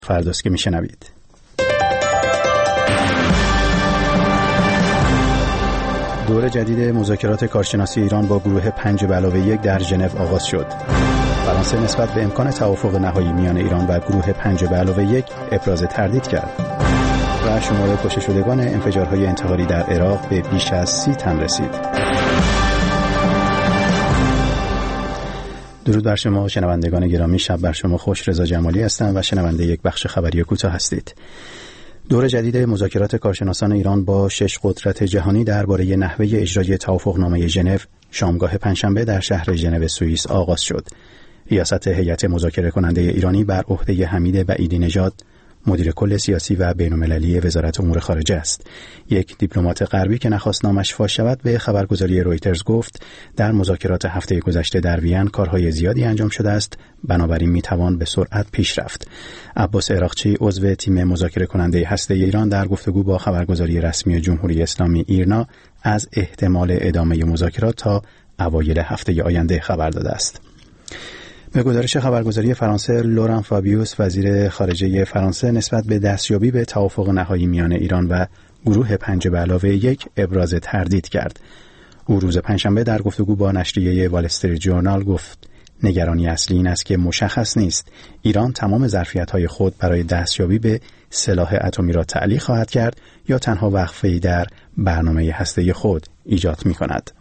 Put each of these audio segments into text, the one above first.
فرداست که میشنوید. دور جدید مذاکرات کارشناسی ایران با گروه 5+1 در ژنو آغاز شد. فرانسه نسبت به امکان توافق نهایی میان ایران و گروه 5+1 ابراز تردید کرد و شمار کشته شدگان انفجارهای انتحاری در عراق به بیش از 30 تن رسید. درود بر شما شنوندگان گرامی، شب بر شما خوش. رضا جمالی هستم و شنونده یک بخش خبری کوتاه هستید. دور جدید مذاکرات کارشناسان ایران با 6 قدرت جهانی درباره نحوه اجرای توافقنامه ژنو شامگاه پنجشنبه در شهر ژنو سوئیس آغاز شد. ریاست هیئت مذاکره کننده ایرانی بر عهده حمید بعیدی نژاد، مدیر کل سیاسی و بین‌المللی وزارت امور خارجه است. یک دیپلمات غربی که نخواست نامش فاش شود به خبرگزاری رویترز گفت در مذاکرات هفته گذشته در وین کارهای زیادی انجام شده است، بنابراین میتوان به سرعت پیش رفت. عباس عراقچی عضو تیم مذاکره کننده هسته ایران در گفتگو با خبرگزاری رسمی جمهوری اسلامی ایرنا از احتمال ادامه مذاکرات تا اوایل هفته آینده خبر داده است. به گزارش خبرگزاری فرانسه، لوران فابیوس وزیر خارجه فرانسه نسبت به دستیابی به توافق نهایی میان ایران و گروه 5+1 ابراز تردید کرد. او روز پنجشنبه در گفتگو با نشریه وال استریت جورنال گفت نگرانی اصلی این است که مشخص نیست ایران تمام ظرفیت‌های خود برای دستیابی به سلاح اتمی را تعلیق خواهد کرد یا تنها وقفه‌ای در برنامه هسته‌ای خود ایجاد می‌کند.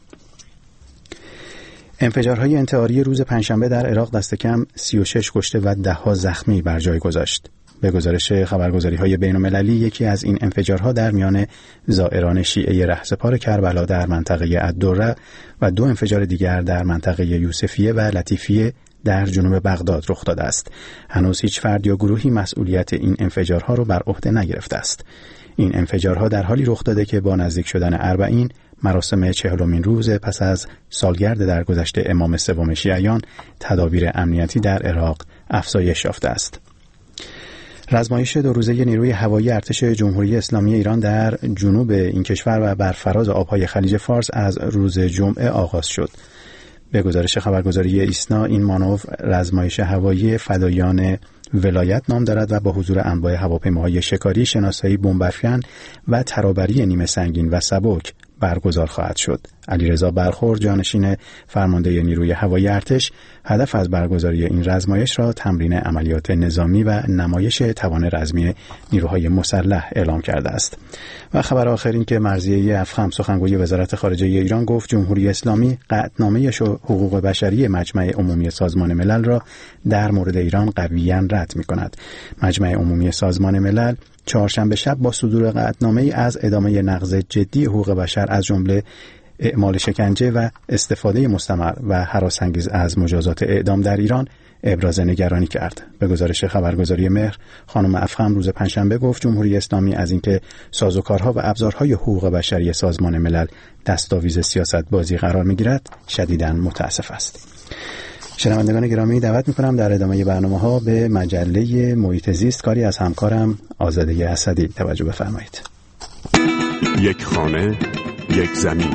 انفجارهای انتحاری روز پنجشنبه در عراق دست کم 36 کشته و ده‌ها زخمی بر جای گذاشت. به گزارش خبرگزاری‌های بین‌المللی یکی از این انفجارها در میان زائران شیعه رهسپار کربلا در منطقه الدره و 2 انفجار دیگر در منطقه یوسفیه و لطیفیه در جنوب بغداد رخ داده است. هنوز هیچ فرد یا گروهی مسئولیت این انفجارها را بر عهده نگرفته است. این انفجارها در حالی رخ داده که با نزدیک شدن اربعین مراسم 40مین روز پس از سالگرد درگذشت امام سوم شیعیان تدابیر امنیتی در عراق افزایش یافته است. رزمایش 2 روزه نیروی هوایی ارتش جمهوری اسلامی ایران در جنوب این کشور و بر فراز آبهای خلیج فارس از روز جمعه آغاز شد. به گزارش خبرگزاری ایسنا این مانور رزمایش هوایی فدایان ولایت نام دارد و با حضور انواع هواپیماهای شکاری، شناسایی بمب‌افکن و ترابری نیمه سنگین و سبک برگزار خواهد شد. علیرضا برخورد، جانشین فرمانده نیروی هوایی ارتش، هدف از برگزاری این رزمایش را تمرین عملیات نظامی و نمایش توان رزمی نیروهای مسلح اعلام کرده است. و خبر آخر این که مرضیه افخم سخنگوی وزارت خارجه ایران گفت جمهوری اسلامی قطعنامه حقوق بشری مجمع عمومی سازمان ملل را در مورد ایران قویاً رد می‌کند. مجمع عمومی سازمان ملل چهارشنبه شب با صدور قطعنامه‌ای از ادامه نقض جدی حقوق بشر از جمله اعمال شکنجه و استفاده مستمر و هراس‌انگیز از مجازات اعدام در ایران ابراز نگرانی کرد. به گزارش خبرگزاری مهر، خانم افخم روز پنجشنبه گفت جمهوری اسلامی از اینکه سازوکارها و ابزارهای حقوق بشری سازمان ملل دستاویز سیاست بازی قرار می‌گیرد شدیداً متأسف است. شنوندگان گرامی، دعوت می‌کنم در ادامه برنامه‌ها به مجله محیط زیست کاری از همکارم آزاده اسدی توجه بفرمایید. یک خانه، یک زمین.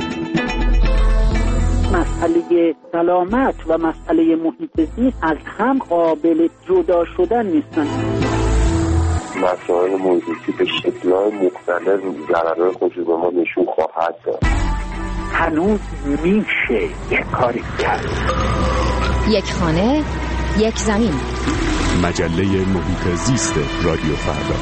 مسئله سلامت و مسئله محیط زیست از هم قابل جدا شدن نیستند. مسائل محیط زیست به شکل‌های مختلف ضررهای خودش به ما نشون خواهد داد. هنوز میشه یک کاری کرد. یک خانه، یک زمین. مجله محیط زیست رادیو فردا.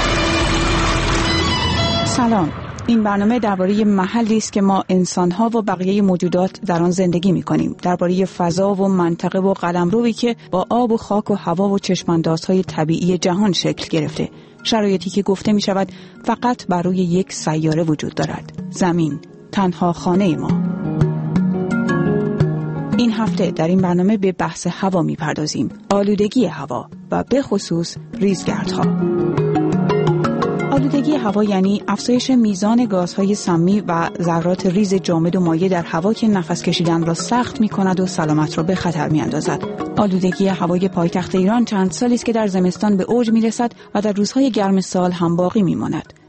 سلام. این برنامه درباره محلی است که ما انسان‌ها و بقیه موجودات در آن زندگی می‌کنیم، درباره فضا و منطقه و قلمرویی که با آب و خاک و هوا و چشم‌اندازهای طبیعی جهان شکل گرفته، شرایطی که گفته می‌شود فقط بر روی یک سیاره وجود دارد، زمین، تنها خانه ما. این هفته در این برنامه به بحث هوا می‌پردازیم، آلودگی هوا و به خصوص ریزگردها. آلودگی هوا یعنی افزایش میزان گازهای سمی و ذرات ریز جامد و مایع در هوا که نفس کشیدن را سخت می‌کند و سلامت را به خطر می‌اندازد. آلودگی هوای پایتخت ایران چند سالی است که در زمستان به اوج می‌رسد و در روزهای گرم سال هم باقی می‌ماند.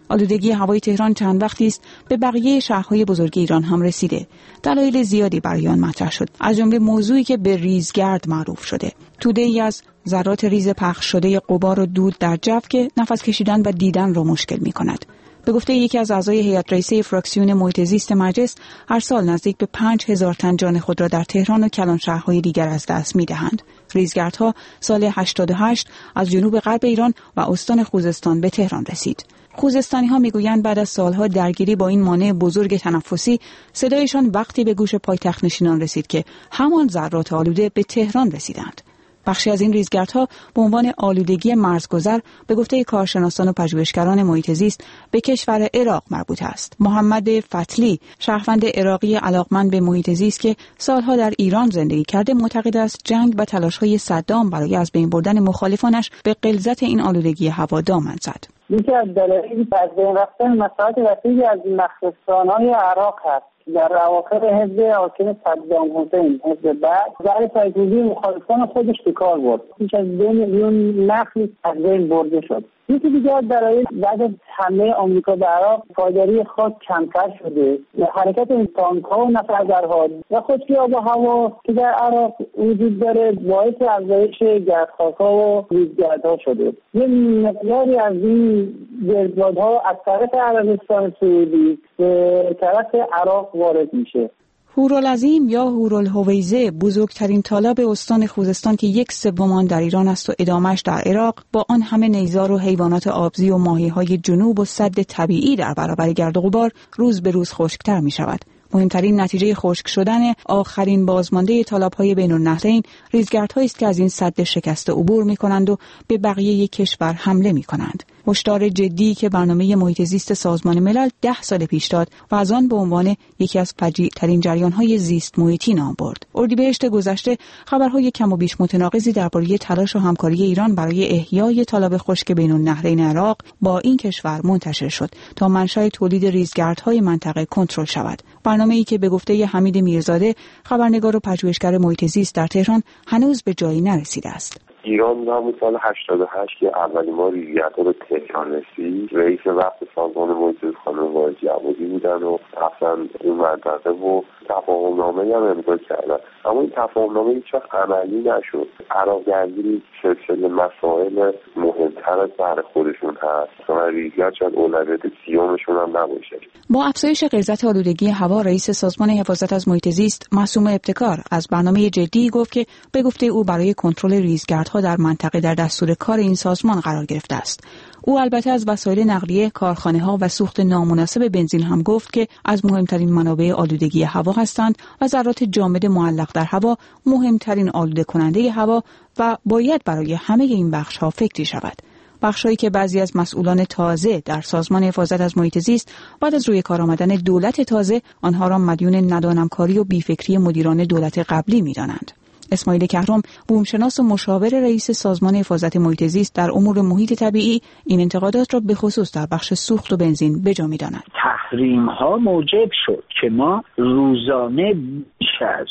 آلودگی هوای تهران چند وقتی است به بقیه شهرهای بزرگ ایران هم رسیده. دلایل زیادی برای آن مطرح شد، از جمله موضوعی که به ریزگرد معروف شده. توده‌ای از ذرات ریز پخش شده غبار و دود در جو که نفس کشیدن و دیدن را مشکل می‌کند. به گفته یکی از اعضای هیئت رئیسه فراکسیون محیط زیست مجلس، هر سال نزدیک به 5000 تن جان خود را در تهران و کلان شهرهای دیگر از دست می‌دهند. ریزگردها سال 88 از جنوب غرب ایران و استان خوزستان به تهران رسید. خوزستانی‌ها می‌گویند بعد از سالها درگیری با این مانع بزرگ تنفسی، صدایشان وقتی به گوش پایتخت نشینان رسید که همان ذرات آلوده به تهران رسیدند. بخشی از این ریزگردها به عنوان آلودگی مرزگذر به گفته کارشناسان و پژوهشگران محیط زیست به کشور عراق مربوط است. محمد فتلی، شهروند عراقی علاقمند به محیط زیست که سالها در ایران زندگی کرده، معتقد است جنگ و تلاش‌های صدام برای از بین بردن مخالفانش به غلظت این آلودگی هوا دامن زد. یکی از دلایل از بین رفتن مساحت وسیعی از مخزن‌های عراق هست. در اواخر حزب حاکم صدام حسین، حزب بعد، برای پایگیری مخالفان خودش به کار برد. بیش از 2 میلیون نخل از بین برده شد. یکی دیگر دلایل بعد از حمله آمریکا به عراق پایداری خاک کمتر شده. حرکت تانک‌ها و نفرگرها و خشکی آب و هوا که در عراق وجود داره باعث افزایش گردخاک‌ها و ریزگردها شده. یه مقداری از این گردبادها از طرف عربستان سعودی به طرف عراق وارد میشه. هورالعظیم یا هورالهویزه، بزرگترین تالاب استان خوزستان که 1/3 آن در ایران است و ادامهش در عراق، با آن همه نیزار و حیوانات آبزی و ماهی‌های جنوب و سد طبیعی در برابر گرد و غبار، روز به روز خشک‌تر می‌شود. مهمترین نتیجه خشک شدن آخرین بازمانده تالاب‌های بین‌النهرین ریزگردهایی است که از این سد شکسته عبور می‌کنند و به بقیه کشور حمله می‌کنند. هشدار جدی که برنامه محیط زیست سازمان ملل 10 سال پیش داد و از آن به عنوان یکی از فجیع‌ترین جریان‌های زیست محیطی نام برد. اردیبهشت گذشته خبرهای کم و بیش متناقضی درباره تلاش و همکاری ایران برای احیای تالاب خشک بین‌النهرین عراق با این کشور منتشر شد تا منشأ تولید ریزگردهای منطقه کنترل شود. برنامه‌ای که به گفته حمید میرزاده، خبرنگار و پژوهشگر محیط زیست در تهران، هنوز به جایی نرسیده است. ایران همون سال 88 که اولین بار ریزگردها به تهران رسید، رئیس وقت سازمان محیط زیست خانم واحد جوادی بودن و رفتن اون منطقه و تفاهم‌نامه هم امضا کردن، اما این تفاهم‌نامه هیچ‌وقت عملی نشد. عراق درگیری سلسله مسائل مهمتر از سر خودشون هست، مثلا ریزگرد شاید اولویت سیومشون هم نباشه. با افزایش غلظت آلودگی هوا، رئیس سازمان حفاظت از محیط زیست معصوم ابتکار از برنامه جدی گفت که به گفته او برای کنترل ریزگردها در منطقه در دستور کار این سازمان قرار گرفته است. او البته از وسایل نقلیه، کارخانه‌ها و سوخت نامناسب بنزین هم گفت که از مهمترین منابع آلودگی هوا هستند و ذرات جامد معلق در هوا مهمترین آلوده کننده هوا و باید برای همه این بخش‌ها فکری شود. بخشایی که بعضی از مسئولان تازه در سازمان حفاظت از محیط زیست بعد از روی کار آمدن دولت تازه آنها را مدیون ندانمکاری و بیفکری مدیران دولت قبلی می‌دانند. اسماعیل کهرم، بومشناس و مشاور رئیس سازمان حفاظت محیط زیست در امور محیط طبیعی، این انتقادات را به خصوص در بخش سوخت و بنزین به جا می‌داند. تحریم‌ها موجب شد که ما روزانه بیش از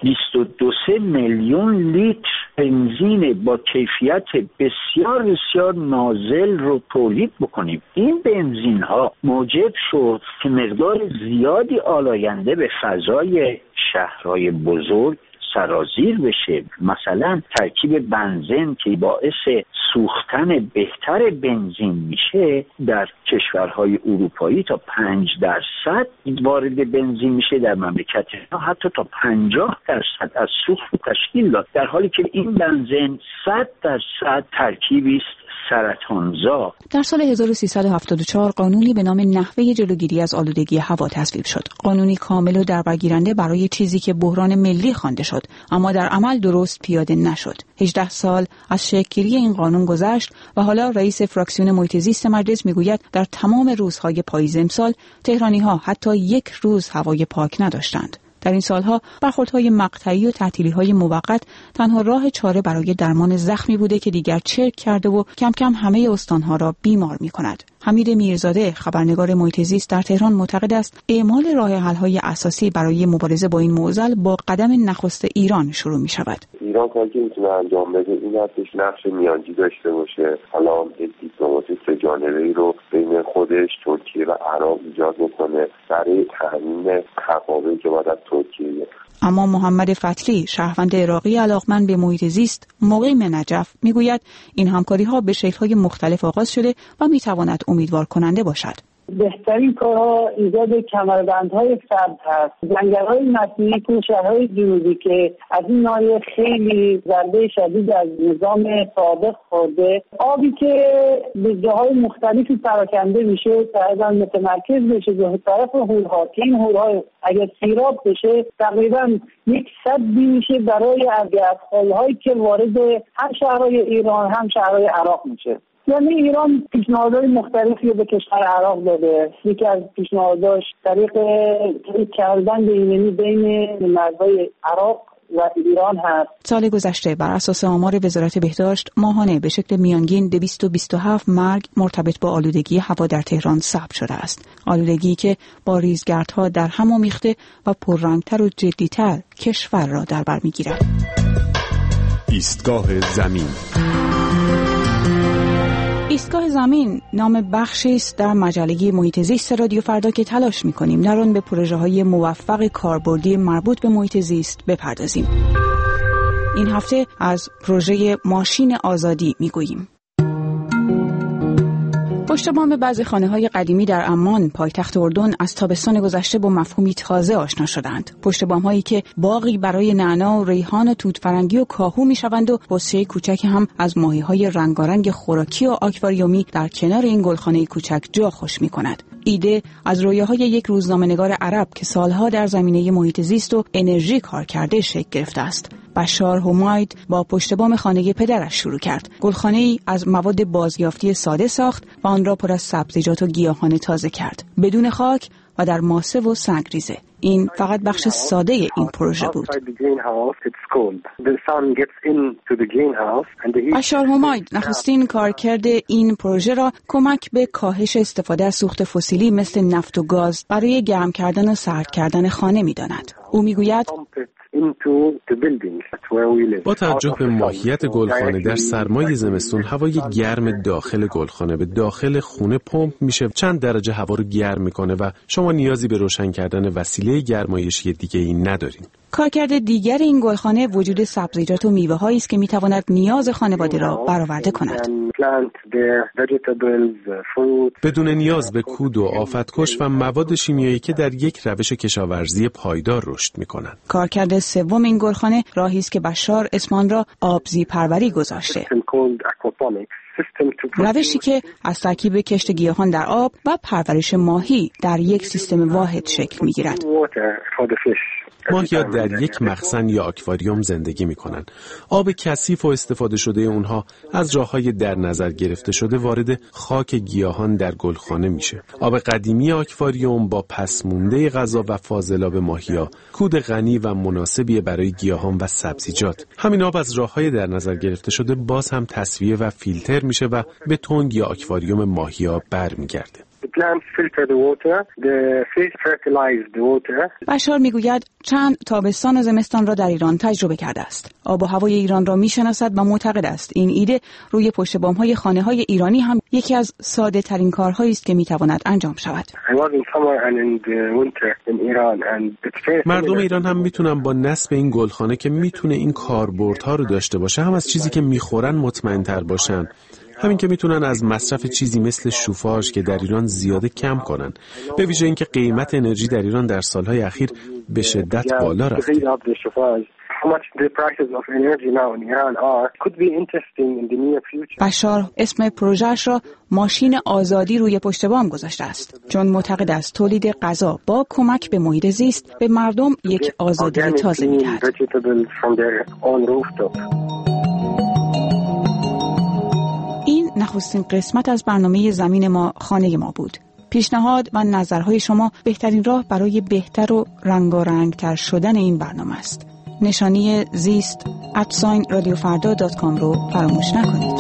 22 میلیون لیتر بنزین با کیفیت بسیار بسیار نازل رو تولید بکنیم. این بنزین ها موجب شد که مقدار زیادی آلاینده به فضای شهرهای بزرگ سرازیر بشه. مثلا ترکیب بنزین که باعث سوختن بهتر بنزین میشه در کشورهای اروپایی تا 5% وارد بنزین میشه، در مملکت ما حتی تا 50% از سوخت تشکیل داد، در حالی که این بنزین 100% ترکیبی است سرطانزا. در سال 1374 قانونی به نام نحوه جلوگیری از آلودگی هوا تصویب شد. قانونی کامل و دربرگیرنده برای چیزی که بحران ملی خوانده شد، اما در عمل درست پیاده نشد. 18 سال از شکل‌گیری این قانون گذشت و حالا رئیس فراکسیون محیط زیست مجلس میگوید در تمام روزهای پاییز امسال تهرانی‌ها حتی یک روز هوای پاک نداشتند. در این سالها برخوردهای مقطعی و تعطیلی‌های موقت تنها راه چاره برای درمان زخمی بوده که دیگر چرک کرده و کم کم همه استانها را بیمار می‌کند. حمید میرزاده، خبرنگار محیط زیست در تهران، معتقد است اعمال راه حل‌های اساسی برای مبارزه با این معضل با قدم نخست ایران شروع می‌شود. ایران کاری که میتونه انجام بده این هستش نقش میانجی داشته باشه، حالا دیپلماسی سه‌جانبه‌ای رو بین خود ارتش، ترکیه و عراق ایجاد میکنه برای تامین تقابلی که باید از ترکیه گرفت. اما محمد فتحی، شهروند عراقی علاقمند به محیط زیست مقیم نجف، میگوید این همکاری‌ها به شکل‌های مختلف آغاز شده و میتواند امیدوار کننده باشد. بهترین کارها ایجاد کمربندهای سبز هست. جنگل‌های مسیحی تو شهرهای جنوبی که از این ناحیه خیلی ضربه شدید از نظام سابق خورده، آبی که به جاهای مختلفی پراکنده میشه تقریبا متمرکز بشه به طرف هورها که این هورها اگر سیراب بشه تقریبا یک سدی میشه برای گردخوال‌هایی که وارد هم شهرهای ایران هم شهرهای عراق میشه. یعنی ایران پیشنهادهای مختلفی به کشور عراق داده. یکی از پیشنهاداش طریق کردن ایمنی بین مرزهای عراق و ایران هست. سال گذشته بر اساس آمار وزارت بهداشت ماهانه به شکل میانگین 227 مرگ مرتبط با آلودگی هوا در تهران ثبت شده است. آلودگی که با ریزگردها در هم آمیخته و پررنگتر و جدیتر کشور را در بر میگیرد. ایستگاه زمین. ایستگاه زمین نام بخشی است در مجله محیط زیست رادیو فردا که تلاش می‌کنیم در آن به پروژه‌های موفق کاربردی مربوط به محیط زیست بپردازیم. این هفته از پروژه ماشین آزادی می‌گوییم. پشت بام بعضی خانه‌های قدیمی در عمان، پایتخت اردن، از تابستان گذشته با مفهومی تازه آشنا شدند. پشت بام‌هایی که باغی برای نعنا و ریحان و توت فرنگی و کاهو می‌شوند و بسته کوچکی هم از ماهی‌های رنگارنگ خوراکی و آکواریومی در کنار این گلخانه کوچک جا خوش می‌کند. ایده از رویاهای یک روزنامه‌نگار عرب که سالها در زمینه محیط زیست و انرژی کار کرده شکل گرفته است. بشار هماید با پشت بام خانه پدرش شروع کرد. گلخانه‌ای از مواد بازیافتی ساده ساخت و آن را پر از سبزیجات و گیاهان تازه کرد، بدون خاک و در ماسه و سنگریزه. این فقط بخش ساده این پروژه بود. بشار هماید نخستین کارکرد این پروژه را کمک به کاهش استفاده از سوخت فسیلی مثل نفت و گاز برای گرم کردن و سرد کردن خانه می‌داند. او می‌گوید با توجه به ماهیت گلخانه در سرمای زمستون هوای گرم داخل گلخانه به داخل خونه پمپ میشه، چند درجه هوا رو گرم میکنه و شما نیازی به روشن کردن وسیله گرمایشی دیگه‌ای ندارین. کارکرد دیگر این گلخانه وجود سبزیجات و میوه‌هایی است که میتواند نیاز خانواده را برآورده کند. بدون نیاز به کود و آفتکش و مواد شیمیایی که در یک روش کشاورزی پایدار رشد میکنند. کارکرد سوم این گلخانه راهی است که بشار اسم را آبزی پروری گذاشته. روشی که از ترکیب کشت گیاهان در آب و پرورش ماهی در یک سیستم واحد شکل میگیرد. ماهی‌ها در یک مخزن یا آکواریوم زندگی می‌کنند. آب کثیف و استفاده شده اونها از راه‌های در نظر گرفته شده وارد خاک گیاهان در گلخانه میشه. آب قدیمی آکواریوم با پسمونده غذا و فاضلاب ماهی‌ها کود غنی و مناسبی برای گیاهان و سبزیجات. همین آب از راه‌های در نظر گرفته شده باز هم تصفیه و فیلتر میشه و به تنگ یا آکواریوم ماهی‌ها برمیگرده. بشار میگوید چند تابستان و زمستان را در ایران تجربه کرده است. آب و هوای ایران را میشناسد و معتقد است این ایده روی پشت بام‌های خانه‌های ایرانی هم یکی از ساده ترین کارهایی است که میتواند انجام شود. مردم ایران هم میتونن با نصب این گلخانه که میتونه این کاربردها رو داشته باشه هم از چیزی که میخورن مطمئن‌تر باشن. همین که میتونن از مصرف چیزی مثل شوفاژ که در ایران زیاده کم کنن. به ویژه اینکه قیمت انرژی در ایران در سالهای اخیر به شدت بالا رفته. بشار اسم پروژه‌اش را ماشین آزادی روی پشت بام گذاشته است، چون معتقد است تولید غذا با کمک به محیط زیست به مردم یک آزادی تازه می‌دهد. این نخستین قسمت از برنامه زمین ما خانه ما بود. پیشنهاد و نظرهای شما بهترین راه برای بهتر و رنگارنگتر شدن این برنامه است. نشانی زیست @radiofarda.com رو فراموش نکنید.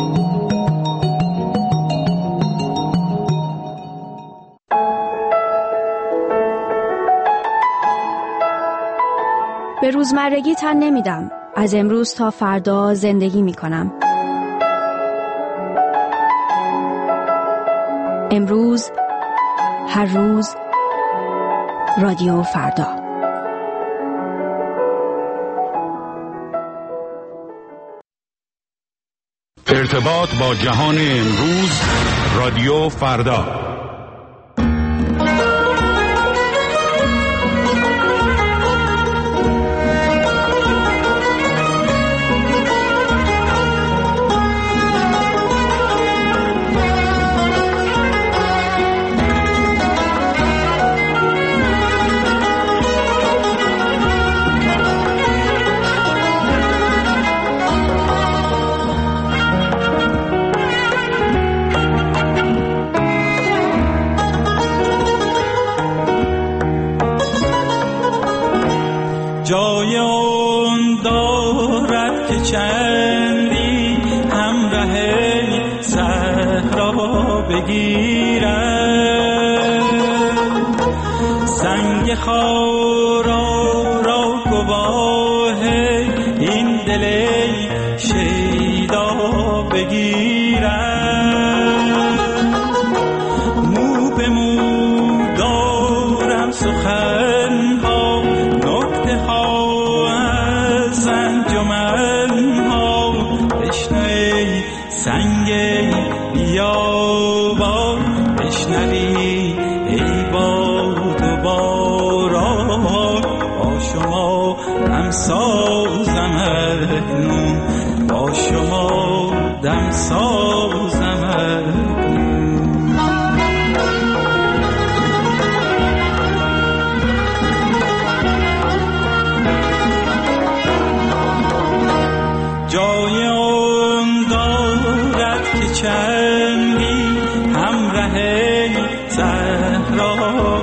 به روزمرگی تن نمیدم. از امروز تا فردا زندگی میکنم. امروز هر روز رادیو فردا. ارتباط با جهان امروز، رادیو فردا. جای اون دارد که چندی همراه صحرا بگیرد، سنگ خارا را گواه این دل شیدا بگیرد. مو به مو دارم سخن ها، نکته ها از انجمن ها، بشنوی سنگ بیابان، بشنوی ای باد و باران، با شما دم سازم اکنون، با شما دم سازم اکنون. جای اون دارد که چندی همراه صحرا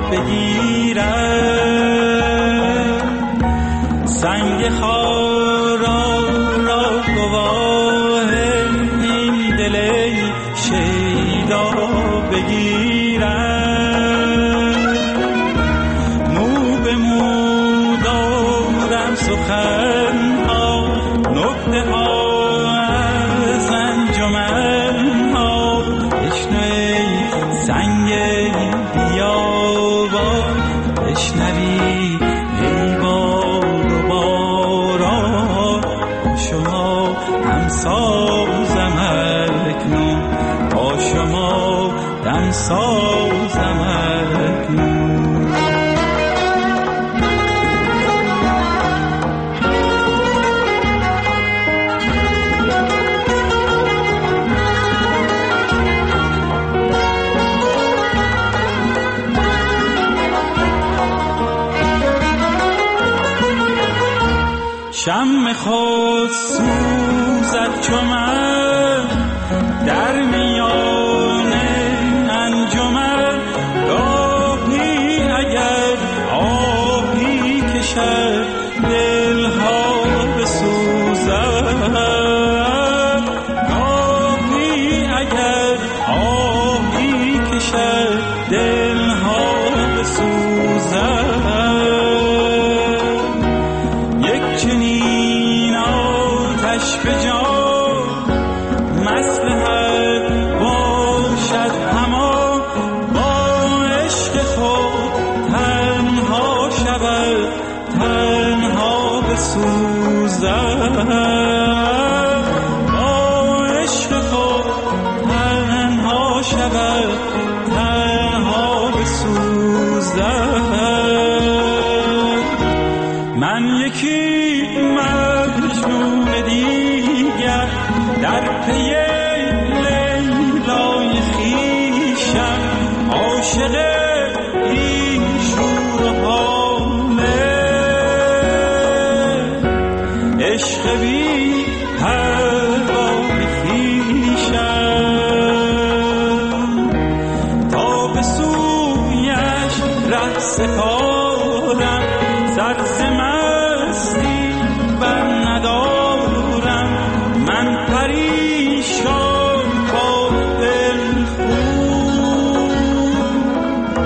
بگیرد، سنگ خارا را گواه این دل شیدا بگیرد. مو به مو دارم سخن ها، نکته ها از انجمن ها، بشنوی سنگ بیابان، بشنوی ای باد و باران، با شما دم سازم اکنون، با شما دم سازم اکنون. شمع خود سوزد چو من در میان انجمن، گاهی اگر آهی کشد دلها بسوزد، گاهی اگر آهی کشد دلها بسوزد. چنین آتش به جان مصلحت باشد همان، با عشق خود تنها شود تنها بسوزد، با عشق خود تنها شود تنها بسوزد. من یکی مجنون دیگر در پی لیلای خویشم، عاشق این شور و حاله، عشق بی پروای خویشم، تا به سویش ره سپارم، سر ز مستی بر ندارم، من پریشان تا دل خون،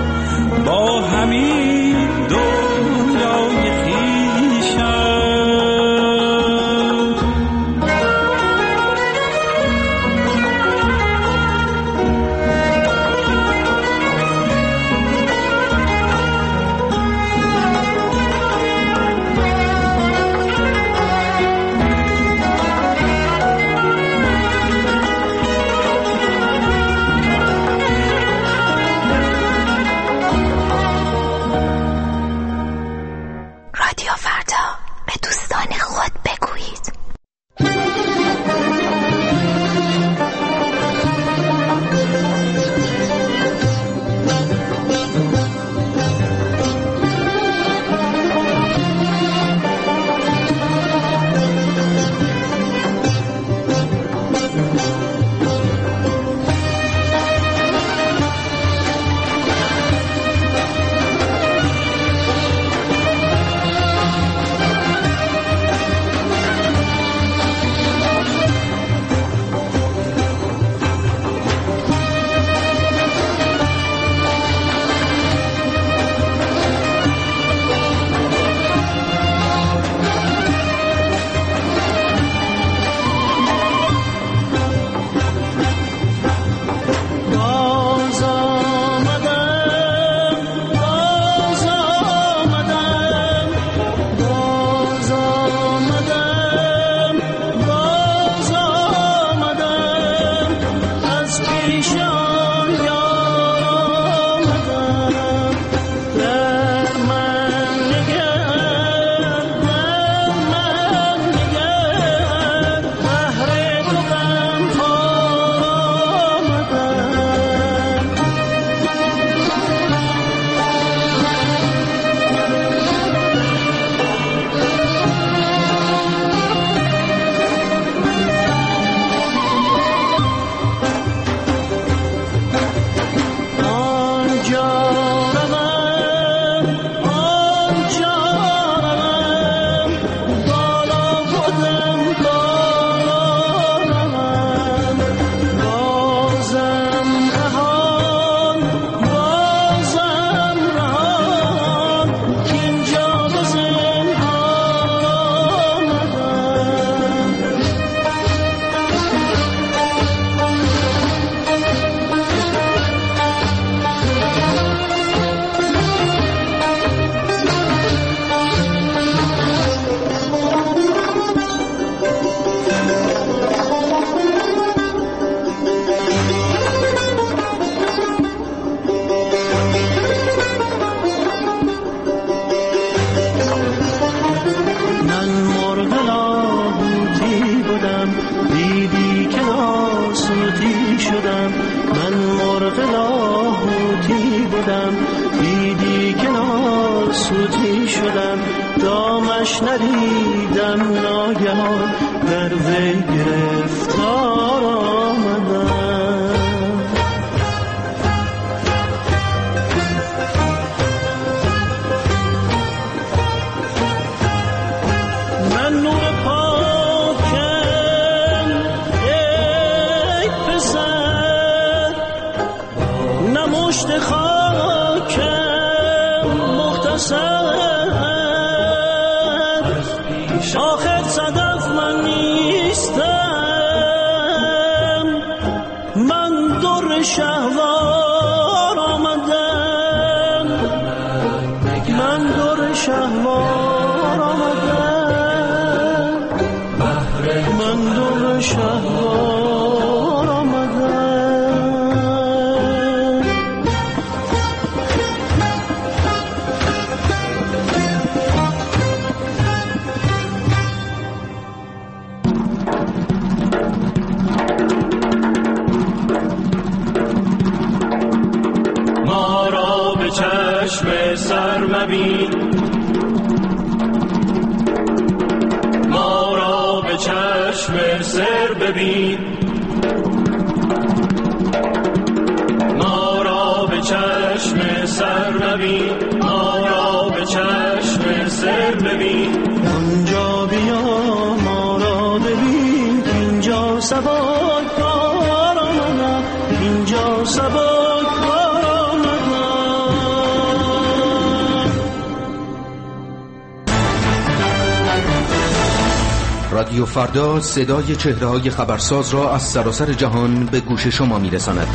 رادیو فردا صدای چهره‌های خبرساز را از سراسر جهان به گوش شما می‌رساند.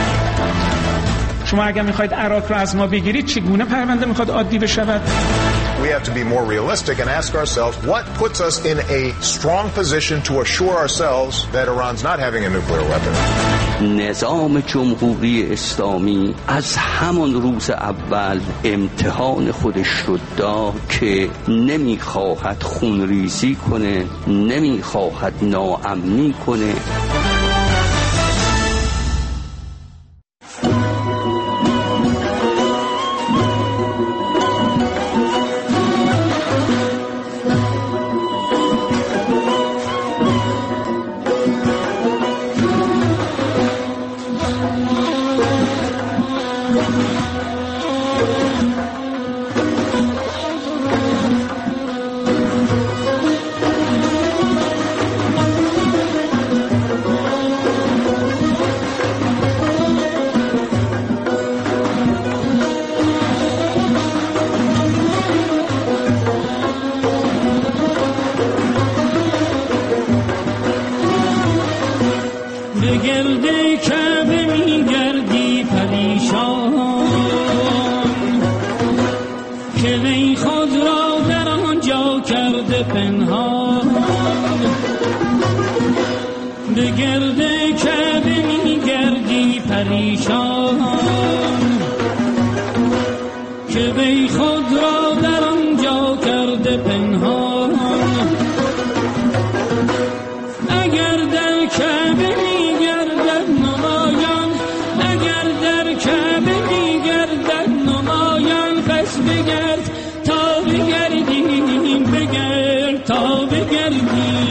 شما اگر می‌خواید عراق را از ما بگیرید چگونه پرونده می‌خواد عادی بشود؟ We have to be more realistic and ask ourselves what puts us in a strong position to assure ourselves that Iran's not having a nuclear weapon. نظام جمهوری اسلامی از همان روز اول امتحان خودش رو داد که نمیخواهد خونریزی کنه، نمیخواهد ناامنی کنه. به گرد کعبه میگردی پریشان پریشان که وی خود را در آنجا کرده پنهان. اگر در کعبه می‌گردد نمایان، اگر در کعبه می‌گردد نمایان، پس بگرد تا بگردیم، بگرد تا بگردیم.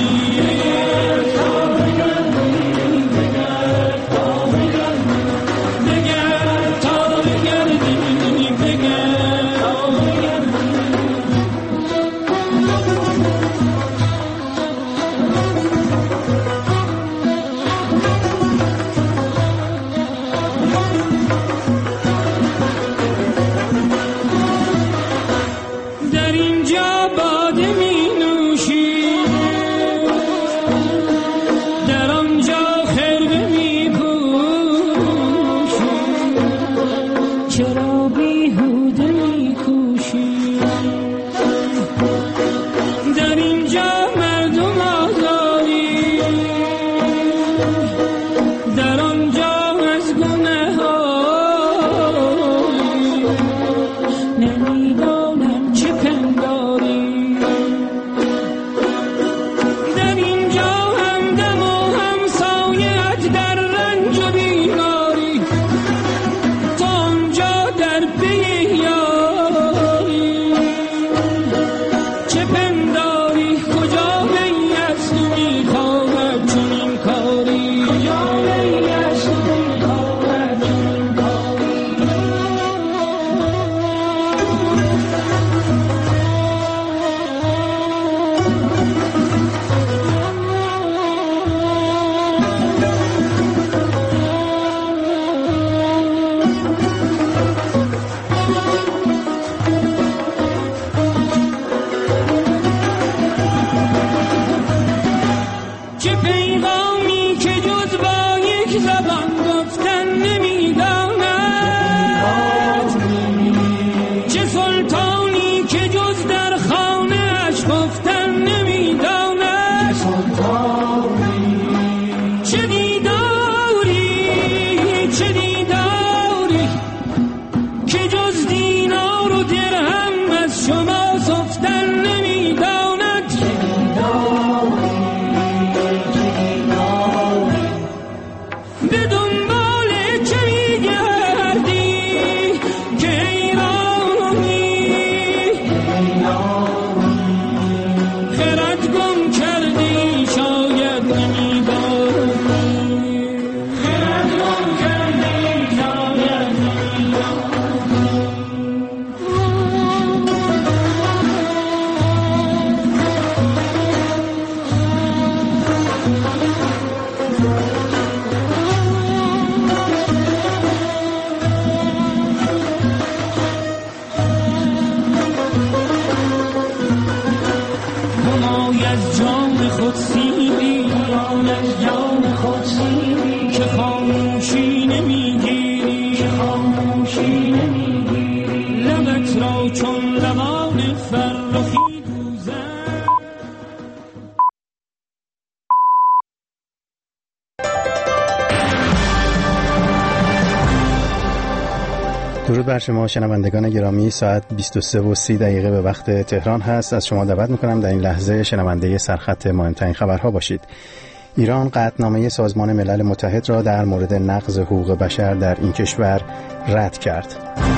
درود بر شما شنوندگان گرامی. ساعت 23:30 به وقت تهران هست. از شما دعوت میکنم در این لحظه شنونده سرخط مهمترین خبرها باشید. ایران قطعنامه سازمان ملل متحد را در مورد نقض حقوق بشر در این کشور رد کرد.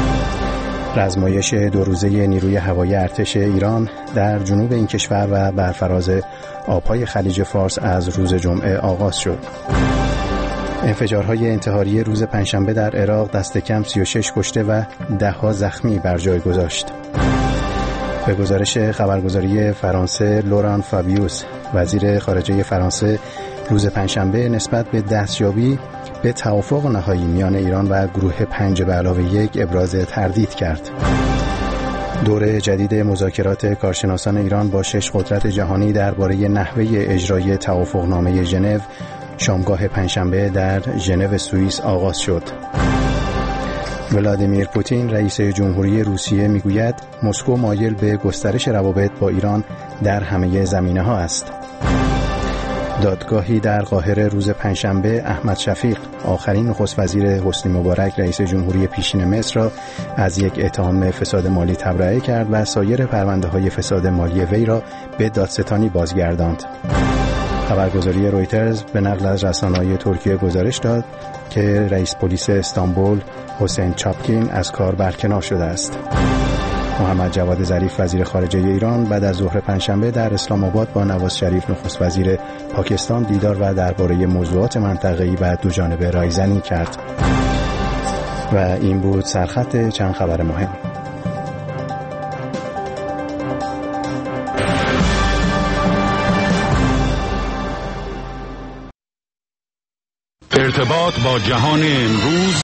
رزمایش 2 روزه نیروی هوایی ارتش ایران در جنوب این کشور و بر فراز آبهای خلیج فارس از روز جمعه آغاز شد. انفجارهای انتحاری روز پنجشنبه در عراق دست کم 36 کشته و 10 زخمی بر جای گذاشت. به گزارش خبرگزاری فرانسه لوران فابیوس، وزیر خارجه فرانسه روز پنجشنبه نسبت به دستیابی به توافق نهایی میان ایران و گروه 5+1 ابراز تردید کرد. دور جدید مذاکرات کارشناسان ایران با 6 قدرت جهانی درباره نحوه اجرای توافقنامه ژنو شامگاه پنجشنبه در ژنو سوئیس آغاز شد. ولادیمیر پوتین رئیس جمهوری روسیه میگوید مسکو مایل به گسترش روابط با ایران در همه زمینه‌ها است. دادگاهی در قاهره روز پنجشنبه احمد شفیق، آخرین نخست وزیر حسنی مبارک رئیس جمهوری پیشین مصر را از یک اتهام فساد مالی تبرئه کرد و سایر پرونده‌های فساد مالی وی را به دادستانی بازگرداند. خبرگزاری رویترز به نقل از رسانه‌های ترکیه گزارش داد که رئیس پلیس استانبول حسین چاپکین از کار برکنار شده است. محمد جواد ظریف وزیر خارجه ایران بعد از ظهر پنجشنبه در اسلام آباد با نواز شریف نخست وزیر پاکستان دیدار و درباره موضوعات منطقه‌ای و دوجانبه رایزنی کرد. و این بود سرخط چند خبر مهم. ارتباط با جهان امروز